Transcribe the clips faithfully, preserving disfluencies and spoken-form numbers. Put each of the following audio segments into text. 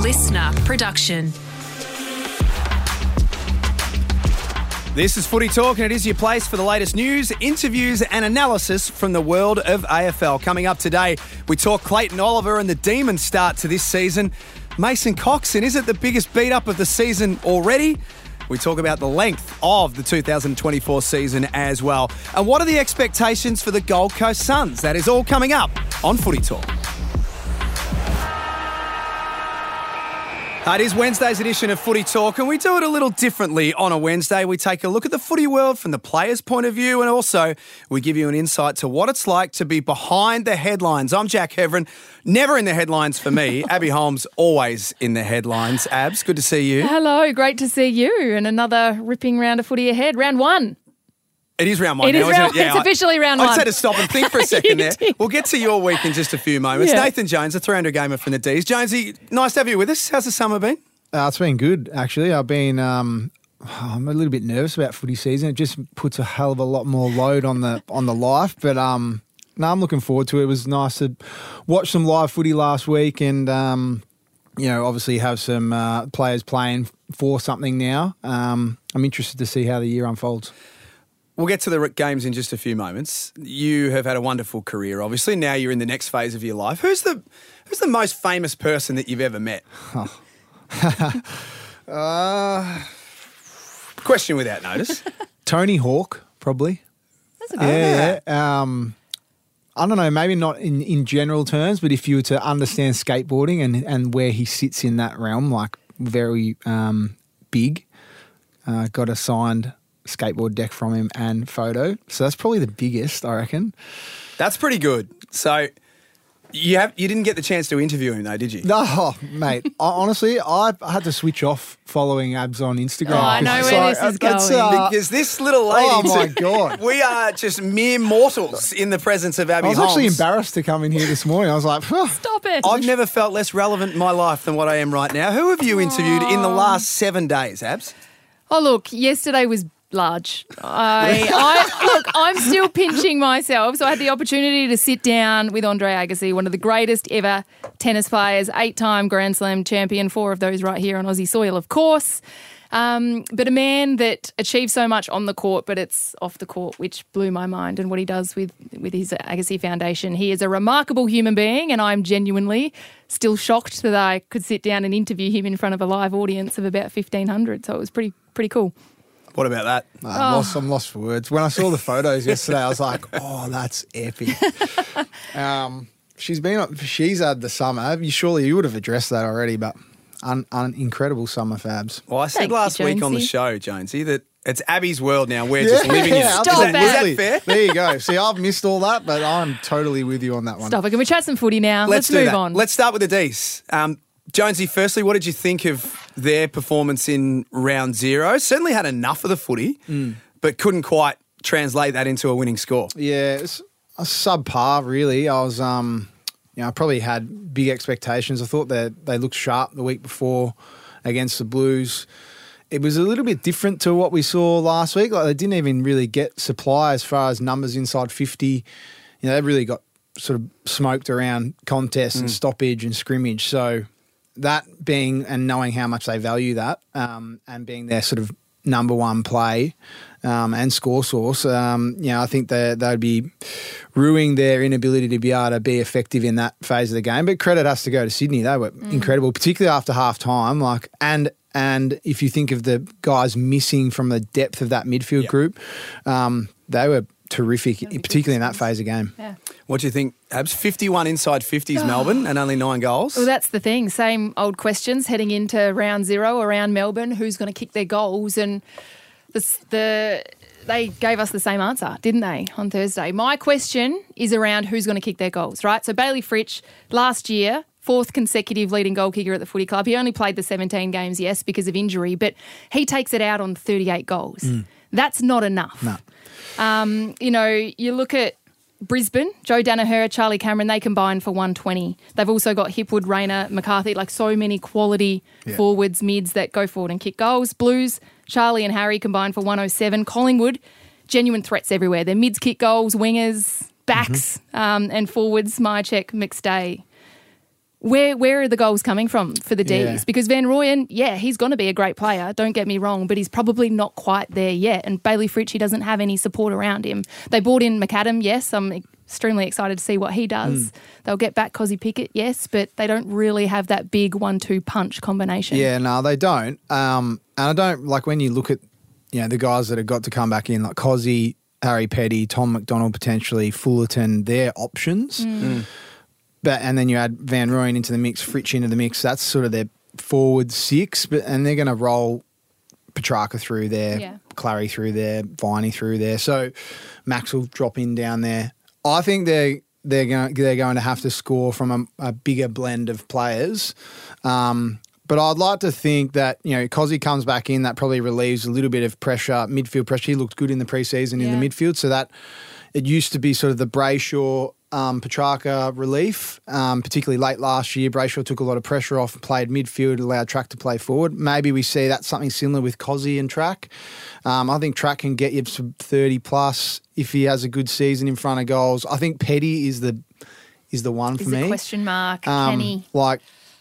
listener production. This is Footy Talk, and it is your place for the latest news, interviews and analysis from the world of A F L. Coming up today, we talk Clayton Oliver and the Demons' start to this season. Mason Coxon, is it the biggest beat-up of the season already? We talk about the length of the two thousand twenty-four season as well. And what are the expectations for the Gold Coast Suns? That is all coming up on Footy Talk. It is Wednesday's edition of Footy Talk, and we do it a little differently on a Wednesday. We take a look at the footy world from the players' point of view, and also we give you an insight to what it's like to be behind the headlines. I'm Jack Heverin, never in the headlines for me. Abby Holmes, always in the headlines. Abs, good to see you. Hello, great to see you, and another ripping round of footy ahead. Round one. It is round one it now, is isn't round, it? Yeah, it's officially round I, one. I just had to stop and think for a second there. did. We'll get to your week in just a few moments. Yeah. Nathan Jones, a three hundred gamer from the D's. Jonesy, nice to have you with us. How's the summer been? Uh, it's been good, actually. I've been, um, I'm a little bit nervous about footy season. It just puts a hell of a lot more load on the on the life. But um, no, I'm looking forward to it. It was nice to watch some live footy last week, and um, you know, obviously have some uh, players playing for something now. Um, I'm interested to see how the year unfolds. We'll get to the games in just a few moments. You have had a wonderful career, obviously. Now you're in the next phase of your life. Who's the who's the most famous person that you've ever met? Oh. uh, Question without notice. Tony Hawk, probably. That's a good Yeah, one. yeah. Um, I don't know, maybe not in, in general terms, but if you were to understand skateboarding and, and where he sits in that realm, like very um, big, uh, got a signed skateboard deck from him and photo. So that's probably the biggest, I reckon. That's pretty good. So you have you didn't get the chance to interview him though, did you? No, mate. I, honestly, I had to switch off following Abs on Instagram. Oh, I know So, where this is it's, going. uh, Because this little lady... Oh, my God. We are just mere mortals in the presence of Abby I was Holmes. actually embarrassed to come in here this morning. I was like, "Huh." Stop it. I've never felt less relevant in my life than what I am right now. Who have you interviewed in the last seven days, Abs? Oh, look, yesterday was large. I, I Look, I'm still pinching myself. So I had the opportunity to sit down with Andre Agassi, one of the greatest ever tennis players, eight-time Grand Slam champion, four of those right here on Aussie soil, of course. Um, but a man that achieves so much on the court, but it's off the court, which blew my mind, and what he does with, with his Agassi Foundation. He is a remarkable human being, and I'm genuinely still shocked that I could sit down and interview him in front of a live audience of about fifteen hundred. So it was pretty pretty cool. What about that? No, I'm, Oh. lost, I'm lost for words. When I saw the photos yesterday, I was like, oh, that's epic. um, she's been, she's had the summer. You surely you would have addressed that already, but un, un, incredible summer, Fabs. Well, I said Thank you, last week on the Jonesy. show, Jonesy, that it's Abby's world now. We're just living in it. Is Stop that, it. is that absolutely. fair? There you go. See, I've missed all that, but I'm totally with you on that one. Stop it. Can we chat some footy now? Let's, do move that. on. Let's start with the D's. Um, Jonesy, firstly, what did you think of their performance in round zero? Certainly had enough of the footy, but couldn't quite translate that into a winning score. Yeah, it's a subpar, really. I was, um, you know, I probably had big expectations. I thought that they looked sharp the week before against the Blues. It was a little bit different to what we saw last week. Like they didn't even really get supply as far as numbers inside fifty. You know, they really got sort of smoked around contests and stoppage and scrimmage. So that being and knowing how much they value that um, and being their sort of number one play um, and score source, um, you know, I think they they'd be ruining their inability to be able to be effective in that phase of the game. But credit has to go to Sydney. They were incredible, particularly after half time. Like and and if you think of the guys missing from the depth of that midfield Yep. group, um, they were terrific, particularly in that phase of game. Yeah. What do you think, Abs? fifty-one inside fifties Melbourne and only nine goals. Well, that's the thing. Same old questions heading into round zero around Melbourne. Who's going to kick their goals? And the, the they gave us the same answer, didn't they, on Thursday? My question is around who's going to kick their goals, right? So Bailey Fritsch, last year, fourth consecutive leading goal kicker at the footy club. He only played the seventeen games, yes, because of injury, but he takes it out on thirty-eight goals. That's not enough. No. Um, you know, you look at Brisbane, Joe Danaher, Charlie Cameron, they combined for one twenty. They've also got Hipwood, Rayner, McCarthy, like so many quality Yeah. forwards, mids that go forward and kick goals. Blues, Charlie and Harry combined for one oh seven. Collingwood, genuine threats everywhere. Their mids kick goals, wingers, backs, um, and forwards, Myercheck, McStay. Where where are the goals coming from for the D's? Yeah. Because Van Rooyen, yeah, he's going to be a great player, don't get me wrong, but he's probably not quite there yet. And Bailey Fritchie doesn't have any support around him. They brought in McAdam, yes, I'm extremely excited to see what he does. Mm. They'll get back Cozzy Pickett, yes, but they don't really have that big one two punch combination. Yeah, no, they don't. Um, and I don't, like when you look at, you know, the guys that have got to come back in, like Cozzy, Harry Petty, Tom McDonald potentially, Fullerton, they're options. Mm. Mm. But and then you add Van Rooyen into the mix, Fritch into the mix. That's sort of their forward six. But and they're going to roll Petrarca through there, yeah. Clary through there, Viney through there. So Max will drop in down there. I think they're they're going they're going to have to score from a, a bigger blend of players. Um, but I'd like to think that, you know, Cozzy comes back in, that probably relieves a little bit of pressure, midfield pressure. He looked good in the preseason yeah. in the midfield, so that it used to be sort of the Brayshaw. Um, Petrarca relief, um, particularly late last year. Brayshaw took a lot of pressure off, played midfield, allowed Track to play forward. Maybe we see that something similar with Cozzy and Track. Um, I think Track can get you some thirty plus if he has a good season in front of goals. I think Petty is the is the one for is me. A question mark, um, Kenny. Like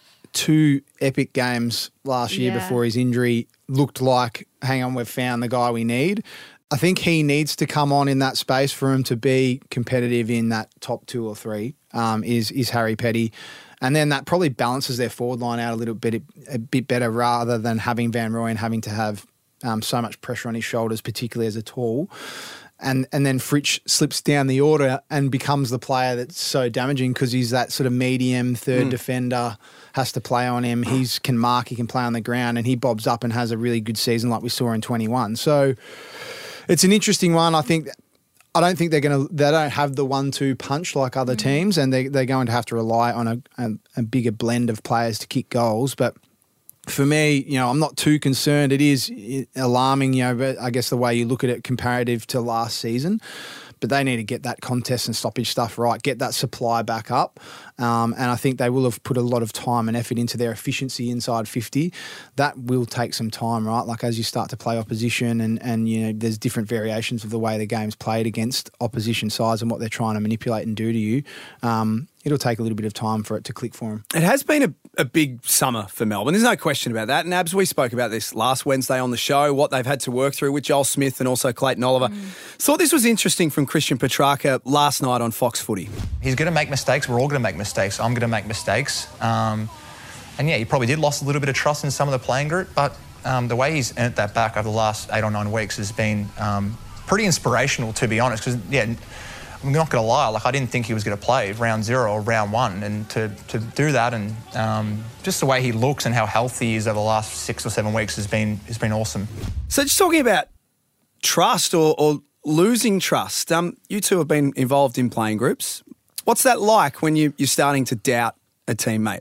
two epic games last year yeah. before his injury looked like, hang on, we've found the guy we need. I think he needs to come on in that space for him to be competitive in that top two or three, um, is is Harry Petty. And then that probably balances their forward line out a little bit a bit better rather than having Van Rooyen having to have um, so much pressure on his shoulders, particularly as a tall. And and then Fritch slips down the order and becomes the player that's so damaging because he's that sort of medium third mm. defender, has to play on him. He can mark, he can play on the ground, and he bobs up and has a really good season like we saw in twenty-one. So it's an interesting one. I think I don't think they're going to. They don't have the one-two punch like other mm-hmm. teams, and they they're going to have to rely on a, a, a bigger blend of players to kick goals. But for me, you know, I'm not too concerned. It is alarming, you know, but I guess the way you look at it comparative to last season. But they need to get that contest and stoppage stuff right, get that supply back up. Um, and I think they will have put a lot of time and effort into their efficiency inside fifty. That will take some time, right? Like as you start to play opposition and, and you know, there's different variations of the way the game's played against opposition sides and what they're trying to manipulate and do to you. Um, it'll take a little bit of time for it to click for them. It has been a, a big summer for Melbourne. There's no question about that. And Abs, we spoke about this last Wednesday on the show, what they've had to work through with Joel Smith and also Clayton Oliver. Mm. Thought this was interesting from Christian Petrarca last night on Fox Footy. He's going to make mistakes. We're all going to make mistakes. I'm going to make mistakes. Um, and yeah, he probably did lost a little bit of trust in some of the playing group, but um, the way he's earned that back over the last eight or nine weeks has been um, pretty inspirational, to be honest, because, yeah, I'm not going to lie, like I didn't think he was going to play round zero or round one, and to, to do that and um, just the way he looks and how healthy he is over the last six or seven weeks has been has been awesome. So just talking about trust or, or losing trust, um, you two have been involved in playing groups. What's that like when you, you're starting to doubt a teammate?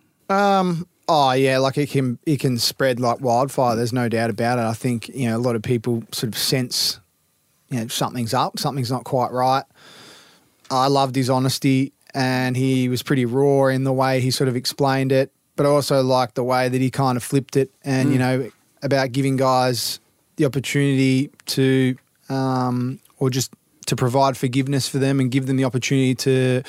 Um, oh yeah, like it can it can spread like wildfire. There's no doubt about it. I think you know a lot of people sort of sense, you know, something's up, something's not quite right. I loved his honesty, and he was pretty raw in the way he sort of explained it. But I also liked the way that he kind of flipped it, and mm. you know about giving guys the opportunity to, um, or just to provide forgiveness for them and give them the opportunity to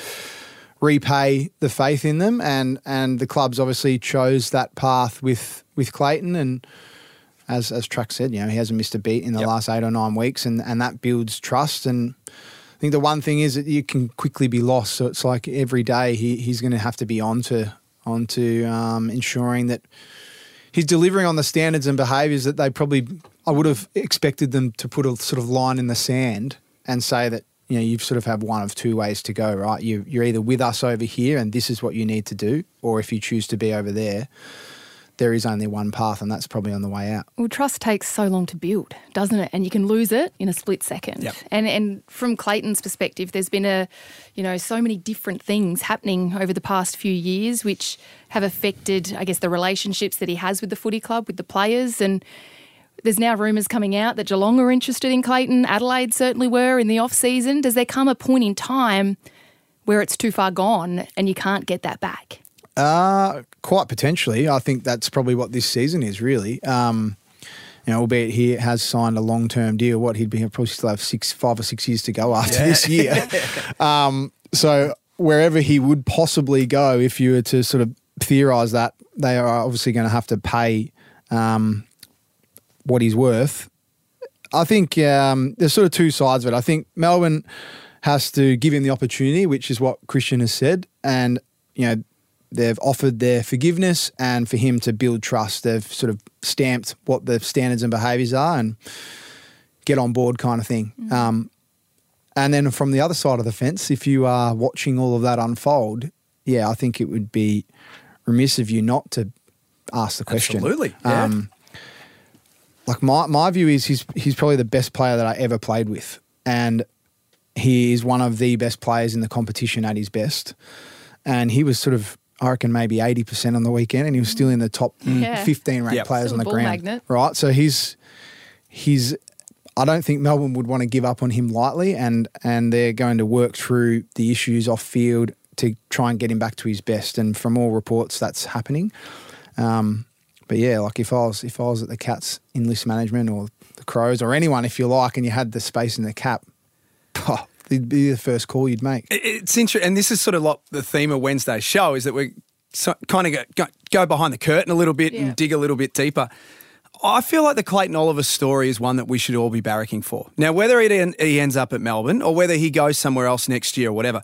repay the faith in them. And and the clubs obviously chose that path with with Clayton, and as as Track said, you know, he hasn't missed a beat in the yep. last eight or nine weeks, and, and that builds trust. And I think the one thing is that you can quickly be lost. So it's like every day he he's going to have to be on to, on to um, ensuring that he's delivering on the standards and behaviours that they probably, I would have expected them to put a sort of line in the sand and say that, you know, you sort of have one of two ways to go, right? You, you're either with us over here and this is what you need to do, or if you choose to be over there, there is only one path, and that's probably on the way out. Well, trust takes so long to build, doesn't it? And you can lose it in a split second. Yep. And and from Clayton's perspective, there's been a, you know, so many different things happening over the past few years which have affected, I guess, the relationships that he has with the footy club, with the players. And there's now rumours coming out that Geelong are interested in Clayton. Adelaide certainly were in the off-season. Does there come a point in time where it's too far gone and you can't get that back? Uh, quite potentially. I think that's probably what this season is, really. Um, you know, albeit he has signed a long-term deal. What, he'd be probably still have six, five or six years to go after yeah. this year. um, so wherever he would possibly go, if you were to sort of theorise that, they are obviously going to have to pay um, what he's worth. I think um, there's sort of two sides of it. I think Melbourne has to give him the opportunity, which is what Christian has said, and you know they've offered their forgiveness, and for him to build trust, they've sort of stamped what the standards and behaviours are and get on board kind of thing. Mm-hmm. Um, and then from the other side of the fence, if you are watching all of that unfold, yeah, I think it would be remiss of you not to ask the question. Absolutely, yeah. Um, like my my view is he's he's probably the best player that I ever played with, and he is one of the best players in the competition at his best. And he was sort of, I reckon, maybe eighty percent on the weekend, and he was still in the top yeah. fifteen ranked yep. players still on the ball ground. Magnet. Right? So he's he's I don't think Melbourne would want to give up on him lightly, and and they're going to work through the issues off field to try and get him back to his best. And from all reports, that's happening. Um, but yeah, like if I was if I was at the Cats in list management, or the Crows, or anyone, if you like, and you had the space in the cap, oh, it'd be the first call you'd make. It's interesting, and this is sort of like the theme of Wednesday's show, is that we so, kind of go, go, go behind the curtain a little bit yeah. and dig a little bit deeper. I feel like the Clayton Oliver story is one that we should all be barracking for. Now, whether he, he ends up at Melbourne or whether he goes somewhere else next year or whatever,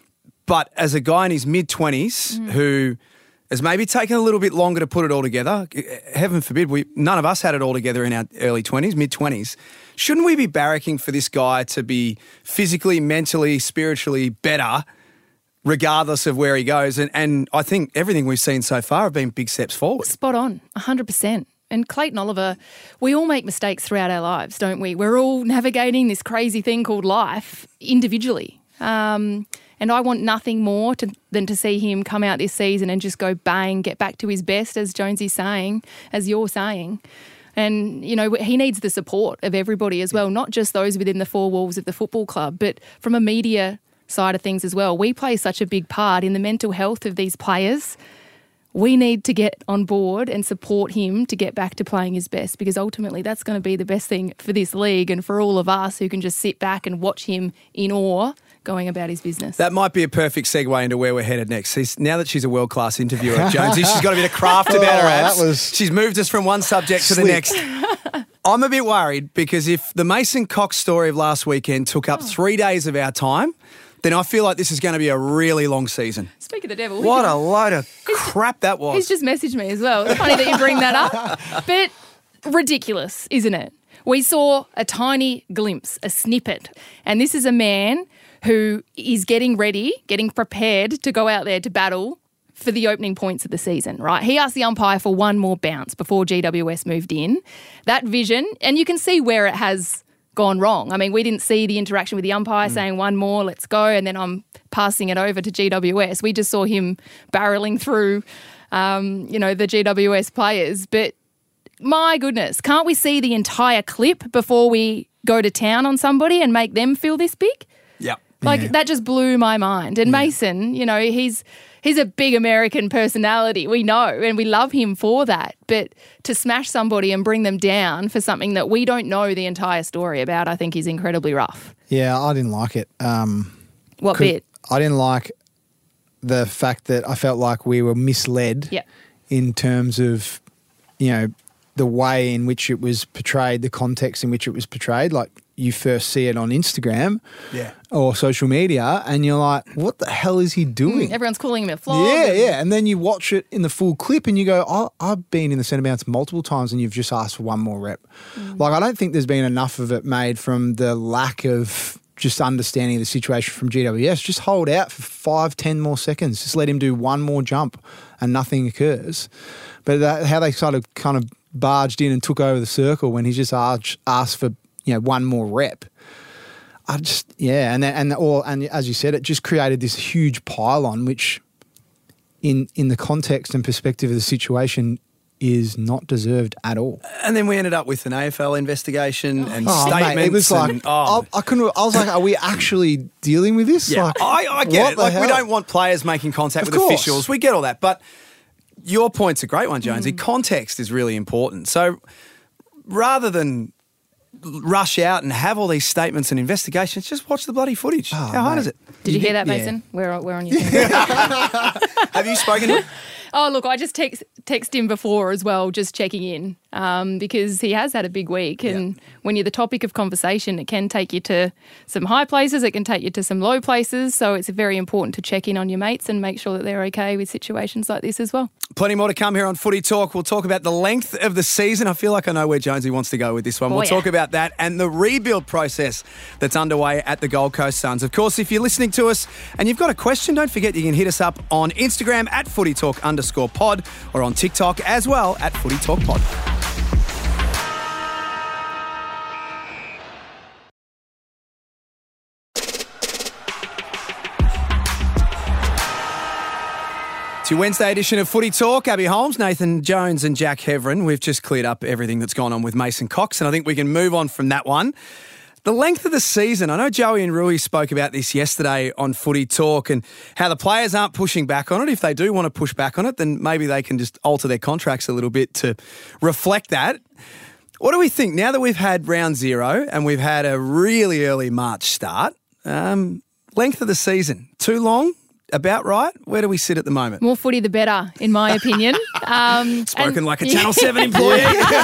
but as a guy in his mid-twenties mm. who has maybe taken a little bit longer to put it all together, heaven forbid, we none of us had it all together in our early twenties, mid-twenties, shouldn't we be barracking for this guy to be physically, mentally, spiritually better regardless of where he goes? And, and I think everything we've seen so far have been big steps forward. Spot on, one hundred percent. And Clayton Oliver, we all make mistakes throughout our lives, don't we? We're all navigating this crazy thing called life individually. Um, and I want nothing more to, than to see him come out this season and just go bang, get back to his best, as Jonesy's saying, as you're saying. And, you know, he needs the support of everybody as well, not just those within the four walls of the football club, but from a media side of things as well. We play such a big part in the mental health of these players. We need to get on board and support him to get back to playing his best, because ultimately that's going to be the best thing for this league and for all of us who can just sit back and watch him in awe going about his business. That might be a perfect segue into where we're headed next. She's, now that she's a world-class interviewer, Jonesy, she's got a bit of craft about her abs. Oh, was she's moved us from one subject slick. to the next. I'm a bit worried, because if the Mason Cox story of last weekend took up oh. three days of our time, then I feel like this is going to be a really long season. Speak of the devil. What a load of crap that was. He's just messaged me as well. It's funny that you bring that up. But ridiculous, isn't it? We saw a tiny glimpse, a snippet. And this is a man who is getting ready, getting prepared to go out there to battle for the opening points of the season, right? He asked the umpire for one more bounce before G W S moved in. That vision, and you can see where it has gone wrong. I mean, we didn't see the interaction with the umpire mm. saying one more, let's go, and then I'm passing it over to G W S. We just saw him barreling through, um, you know, the G W S players. But my goodness, can't we see the entire clip before we go to town on somebody and make them feel this big? Yep. Like, yeah. that just blew my mind. And yeah. Mason, you know, he's he's a big American personality. We know, and we love him for that. But to smash somebody and bring them down for something that we don't know the entire story about, I think is incredibly rough. Yeah, I didn't like it. Um, what bit? I didn't like the fact that I felt like we were misled yeah. in terms of, you know, the way in which it was portrayed, the context in which it was portrayed. Like, you first see it on Instagram yeah. or social media and you're like, what the hell is he doing? Mm, everyone's calling him a flog. Yeah, and- yeah. And then you watch it in the full clip and you go, oh, I've been in the centre bounce multiple times and you've just asked for one more rep. Mm. Like, I don't think there's been enough of it made from the lack of just understanding the situation from G W S. Just hold out for five, ten more seconds. Just let him do one more jump and nothing occurs. But that, how they sort of kind of barged in and took over the circle when he just asked, asked for, you know, one more rep. I just, yeah, and then, and all, and as you said, it just created this huge pylon, which, in in the context and perspective of the situation, is not deserved at all. And then we ended up with an A F L investigation and oh, statements. Mate, it was like, and, oh. I, I couldn't. I was like, are we actually dealing with this? Yeah, like, I, I get it. Like, hell? we don't want players making contact Of with course. officials. We get all that, but your point's a great one, Jonesy. Mm. Context is really important. So rather than rush out and have all these statements and investigations. Just watch the bloody footage. Oh, How hard mate. is it? Did you, You hear that, did- Mason? We're, we're on your thing. Have you spoken to him? Oh, look, I just text, text him before as well, just checking in, um, because he has had a big week. And Yeah. when you're the topic of conversation, it can take you to some high places, it can take you to some low places. So it's very important to check in on your mates and make sure that they're okay with situations like this as well. Plenty more to come here on Footy Talk. We'll talk about the length of the season. I feel like I know where Jonesy wants to go with this one. Oh, we'll yeah. talk about that and the rebuild process that's underway at the Gold Coast Suns. Of course, if you're listening to us and you've got a question, don't forget you can hit us up on Instagram at Footy Talk underscore pod or on TikTok as well at Footy Talk Pod. It's your Wednesday edition of Footy Talk. Abby Holmes, Nathan Jones and Jack Heverin. We've just cleared up everything that's gone on with Mason Cox, and I think we can move on from that one. The length of the season. I know Joey and Rui spoke about this yesterday on Footy Talk and how the players aren't pushing back on it. If they do want to push back on it, then maybe they can just alter their contracts a little bit to reflect that. What do we think now that we've had round zero and we've had a really early March start? Um, length of the season. Too long? About right? Where do we sit at the moment? More footy, the better, in my opinion. Um, Spoken and- like a Channel seven employee.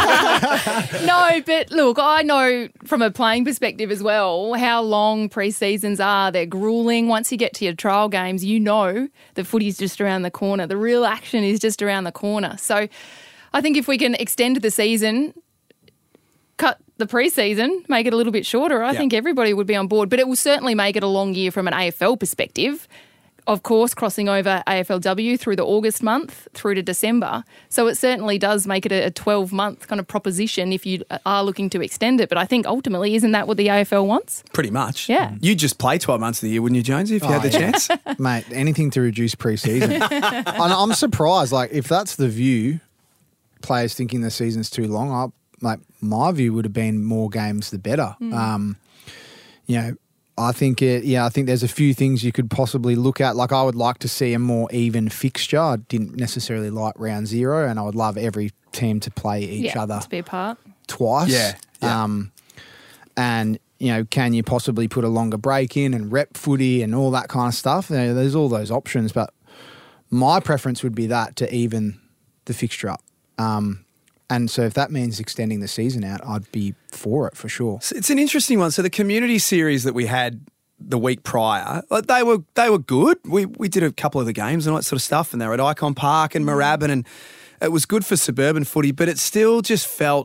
No, but look, I know from a playing perspective as well how long pre-seasons are. They're grueling. Once you get to your trial games, you know the footy's just around the corner. The real action is just around the corner. So I think if we can extend the season, cut the pre-season, make it a little bit shorter, I Yeah. think everybody would be on board. But it will certainly make it a long year from an A F L perspective. Of course, crossing over A F L W through the August month through to December. So it certainly does make it a twelve-month kind of proposition if you are looking to extend it. But I think ultimately, isn't that what the A F L wants? Pretty much. Yeah. You'd just play twelve months of the year, wouldn't you, Jonesy, if you Oh, had the yeah. chance? Mate, anything to reduce pre-season. And I'm surprised, like, if that's the view, players thinking the season's too long, I, like, my view would have been more games the better. Um, you know, I think it, yeah, I think there's a few things you could possibly look at. Like, I would like to see a more even fixture. I didn't necessarily like round zero, and I would love every team to play each yeah, other to be a part. twice. Yeah, yeah. Um, and, you know, can you possibly put a longer break in and rep footy and all that kind of stuff? You know, there's all those options, but my preference would be that to even the fixture up. Um, and so if that means extending the season out, I'd be for it for sure. So it's an interesting one. So the community series that we had the week prior, like, they were they were good. We we did a couple of the games and all that sort of stuff, and they were at Icon Park and Moorabbin, and it was good for suburban footy, but it still just felt,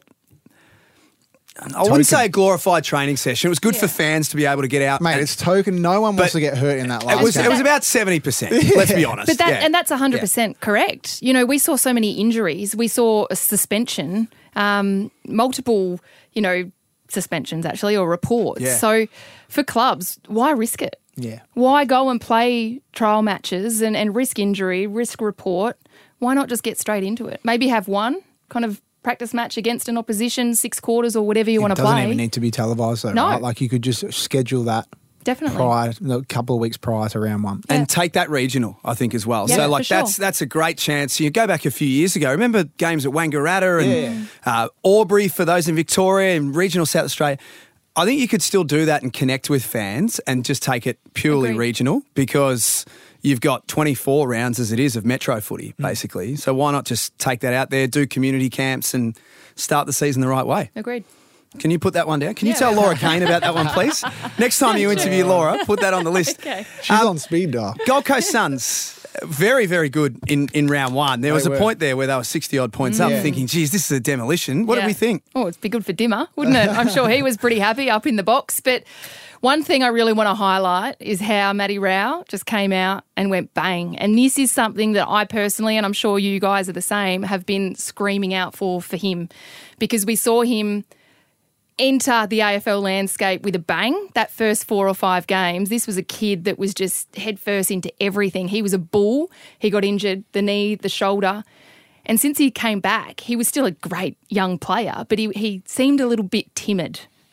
I wouldn't say a glorified training session. It was good for fans to be able to get out. Mate, and- it's token. No one wants But to get hurt in that last it was game. it was about seventy percent, let's be honest. But that Yeah. and that's one hundred percent correct. You know, we saw so many injuries. We saw a suspension, um, multiple, you know, suspensions actually or reports. Yeah. So for clubs, why risk it? Yeah. Why go and play trial matches and, and risk injury, risk report? Why not just get straight into it? Maybe have one kind of practice match against an opposition, six quarters or whatever you want It to doesn't play. even need to be televised though, No. right? Like, you could just schedule that Definitely. prior, a couple of weeks prior to round one. And Yeah. take that regional, I think, as well. Yeah, so, for like, sure. that's that's a great chance. You go back a few years ago. Remember games at Wangaratta and uh, Albury for those in Victoria and regional South Australia. I think you could still do that and connect with fans and just take it purely Agreed. regional, because you've got twenty-four rounds as it is of metro footy, Mm. basically. So why not just take that out there, do community camps and start the season the right way? Agreed. Can you put that one down? Can you Yeah. tell Laura Kane about that one, please? Next time you interview Laura, put that on the list. Okay. She's on speed dial. Gold Coast Suns, very, very good in, in round one. There was They a were. point there where they were sixty-odd points up, Yeah. thinking, geez, this is a demolition. What Yeah. do we think? Oh, it'd be good for Dimmer, wouldn't it? I'm sure he was pretty happy up in the box. But one thing I really want to highlight is how Matty Rao just came out and went bang. And this is something that I personally, and I'm sure you guys are the same, have been screaming out for for him, because we saw him enter the A F L landscape with a bang. That first four or five games, this was a kid that was just headfirst into everything. He was a bull. He got injured, the knee, the shoulder. And since he came back, he was still a great young player, but he, he seemed a little bit timid,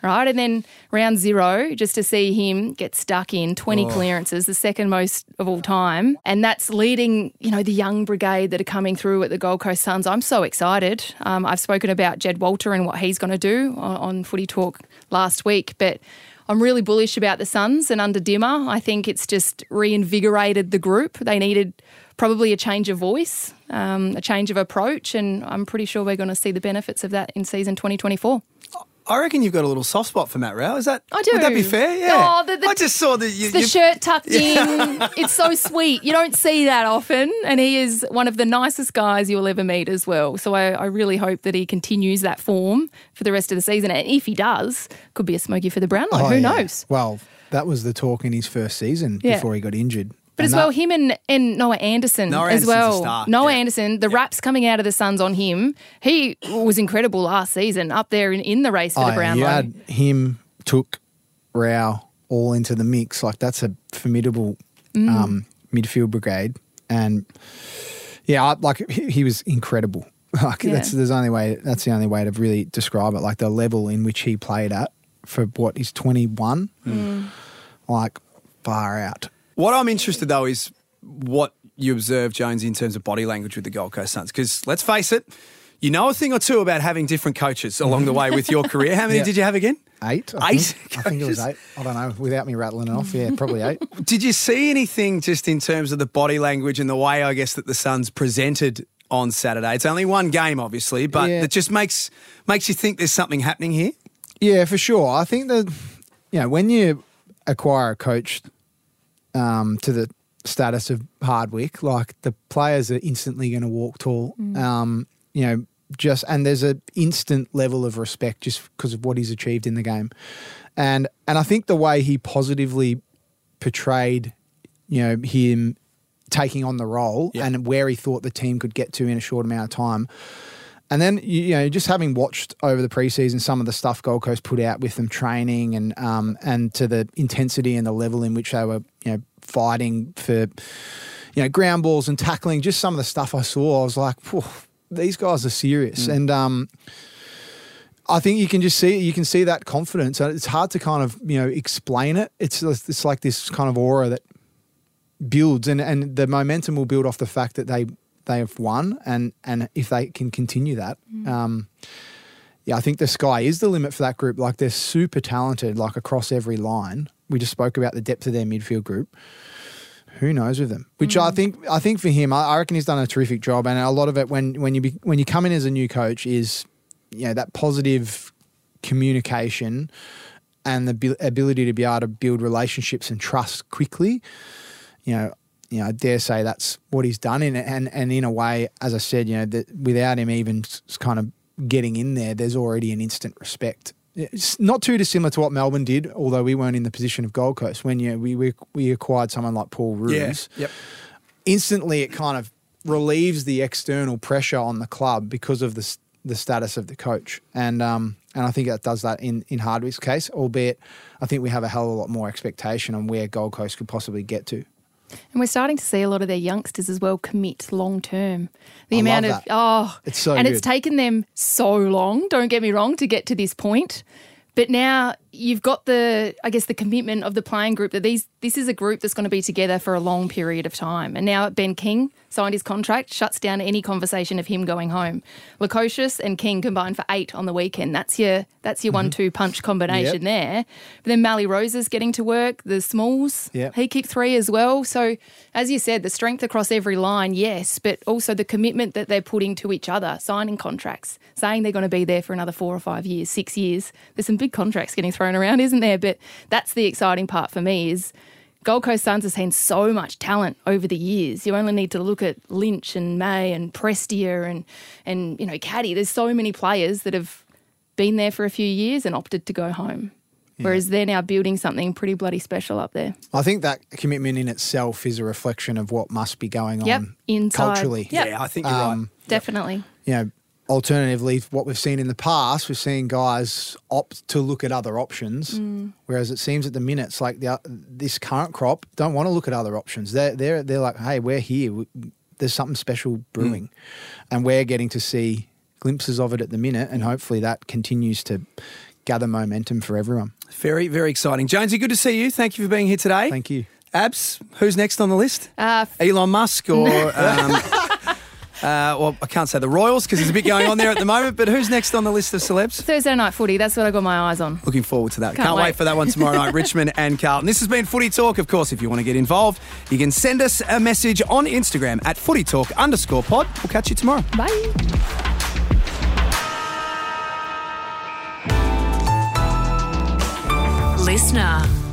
right? And then round zero, just to see him get stuck in twenty Oh. clearances, the second most of all time. And that's leading, you know, the young brigade that are coming through at the Gold Coast Suns. I'm so excited. Um, I've spoken about Jed Walter and what he's going to do on, on Footy Talk last week, but I'm really bullish about the Suns, and under Dimmer, I think it's just reinvigorated the group. They needed probably a change of voice, um, a change of approach, and I'm pretty sure we're going to see the benefits of that in season twenty twenty-four. I reckon you've got a little soft spot for Matt Rowell. Is that? I do. Would that be fair? Yeah. Oh, the, the, I just saw that you. the you- shirt tucked in. It's so sweet. You don't see that often, and he is one of the nicest guys you'll ever meet as well. So I, I really hope that he continues that form for the rest of the season. And if he does, could be a smoky for the Brownlow. Oh, Who yeah. knows? Well, that was the talk in his first season Yeah. before he got injured. But And as well, that- him and, and Noah Anderson Noah as Anderson's a well. star, Noah yeah. Anderson, the raps coming out of the Suns on him, he was incredible last season, up there in, in the race for Oh, the yeah, Brownlow. you had him, Took, Rao all into the mix. Like, that's a formidable Mm. um, midfield brigade. And yeah, I, like he, he was incredible. Like Yeah. that's there's only way that's the only way to really describe it. Like the level in which he played at for what is twenty-one, Mm. like far out. What I'm interested though is what you observe, Jones, in terms of body language with the Gold Coast Suns. Because let's face it, you know a thing or two about having different coaches along the way with your career. How many Yeah. did you have again? Eight, I Eight think. I think it was coaches. eight. I don't know. Without me rattling it off, yeah, probably eight. Did you see anything just in terms of the body language and the way, I guess, that the Suns presented on Saturday? It's only one game, obviously, but Yeah. it just makes makes you think there's something happening here. Yeah, for sure. I think that, you know, when you acquire a coach um, to the status of Hardwick, like the players are instantly going to walk tall. Um, you know, just and there's an instant level of respect just because of what he's achieved in the game, and and I think the way he positively portrayed, you know, him taking on the role Yeah. and where he thought the team could get to in a short amount of time. And then, you you know, just having watched over the preseason some of the stuff Gold Coast put out with them training and um, and to the intensity and the level in which they were, you know, fighting for, you know, ground balls and tackling, just some of the stuff I saw, I was like, "Phew, these guys are serious. And um, I think you can just see you can see that confidence. And it's hard to kind of, you know, explain it. It's it's like this kind of aura that builds, and, and the momentum will build off the fact that they they have won, and and if they can continue that, um, yeah, I think the sky is the limit for that group. Like they're super talented, like across every line. We just spoke about the depth of their midfield group. Who knows with them? Which I think I think for him, I, I reckon he's done a terrific job, and a lot of it when when you be, when you come in as a new coach is, you know, that positive communication and the bi- ability to be able to build relationships and trust quickly. You know, you know, I dare say that's what he's done in it. And, and in a way, as I said, you know, that without him even s- kind of getting in there, there's already an instant respect. It's not too dissimilar to what Melbourne did, although we weren't in the position of Gold Coast when you know, we, we we acquired someone like Paul Roos. Yep. Instantly, it kind of relieves the external pressure on the club because of the s- the status of the coach, and um and I think that does that in in Hardwick's case. Albeit, I think we have a hell of a lot more expectation on where Gold Coast could possibly get to. And we're starting to see a lot of their youngsters as well commit long term. The I amount love of that. oh, It's so and good. it's taken them so long. Don't get me wrong to get to this point, but now you've got the, I guess, the commitment of the playing group that these this is a group that's going to be together for a long period of time. And now Ben King signed his contract, shuts down any conversation of him going home. Lukosius and King combined for eight on the weekend. That's your that's your Mm-hmm. one-two punch combination there. But then Mally Rose is getting to work. The Smalls, Yep. he kicked three as well. So as you said, the strength across every line, yes, but also the commitment that they're putting to each other, signing contracts, saying they're going to be there for another four or five years, six years. There's some big contracts getting thrown around, isn't there? But that's the exciting part for me is Gold Coast Suns have seen so much talent over the years. You only need to look at Lynch and May and Prestia and, and you know, Caddy. There's so many players that have been there for a few years and opted to go home. Whereas they're now building something pretty bloody special up there. I think that commitment in itself is a reflection of what must be going Yep, on inside. culturally. Yep. Yeah, I think you're Um, right. Definitely. You know, alternatively, what we've seen in the past, we've seen guys opt to look at other options, whereas it seems at the minute, it's like the, this current crop don't want to look at other options. They're, they're, they're like, hey, we're here. We, there's something special brewing. And we're getting to see glimpses of it at the minute, and hopefully that continues to gather momentum for everyone. Very, very exciting. Jonesy, good to see you. Thank you for being here today. Thank you. Abs, who's next on the list? Uh, Elon Musk or... Um, Uh, well, I can't say the Royals because there's a bit going on there at the moment, but who's next on the list of celebs? Thursday night footy, that's what I got my eyes on. Looking forward to that. Can't Can't wait. wait for that one tomorrow night, Richmond and Carlton. This has been Footy Talk. Of course, if you want to get involved, you can send us a message on Instagram at footytalk underscore pod. We'll catch you tomorrow. Bye. Listener.